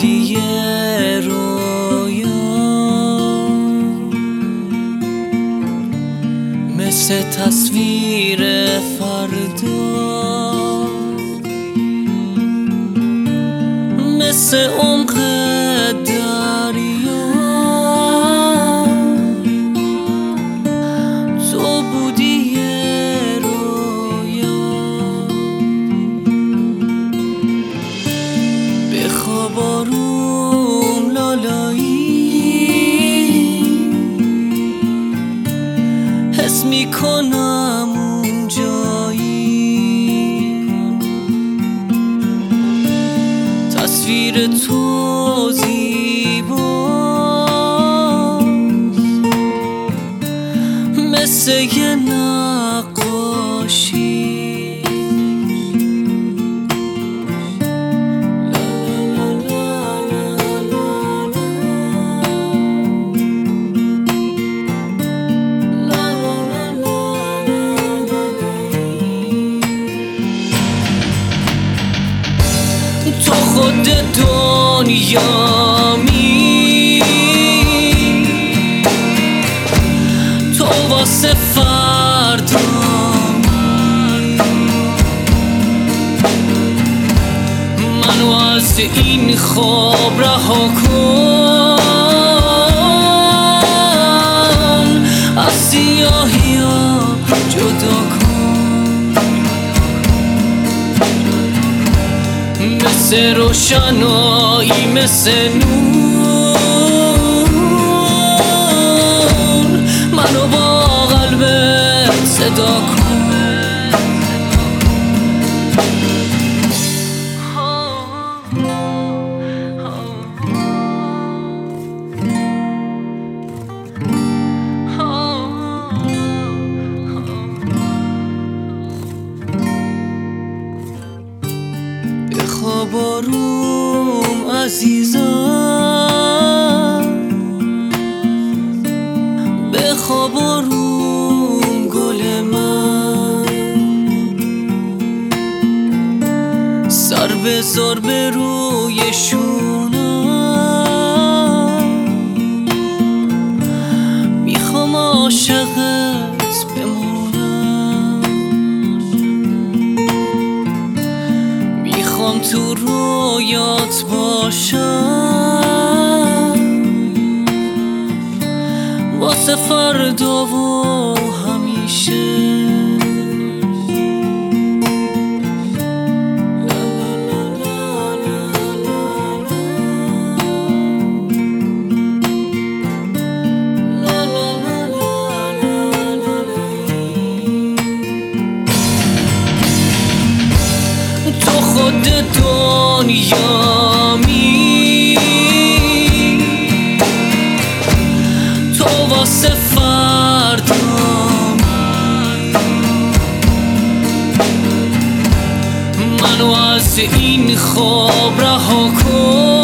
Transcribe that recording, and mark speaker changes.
Speaker 1: بودی یه رویا، مثل تصویر فردا، مثل عمق دریا. تو بودی یه رویا، بخواب آروم لالایی، حس میکنم اون جایی، تصویر تو زیباست مثل یه نقاشی. تو خود دنیامی، تو واسه فردامی، منو از این خواب رها کن، از سیاهی‌ها جدا کن، مثل روشنایی مثل نور، منو با قلبت صدا کن. بخواب آروم عزیزم، بخواب آروم گل من، سر بذار به روی شونم، میخوام عاشقت بمونم، میخوام تو رویات باشم، واسه فردا و همیشه. تو خود دنیامی، تو واسه فردامی، منو از این خواب رها کن،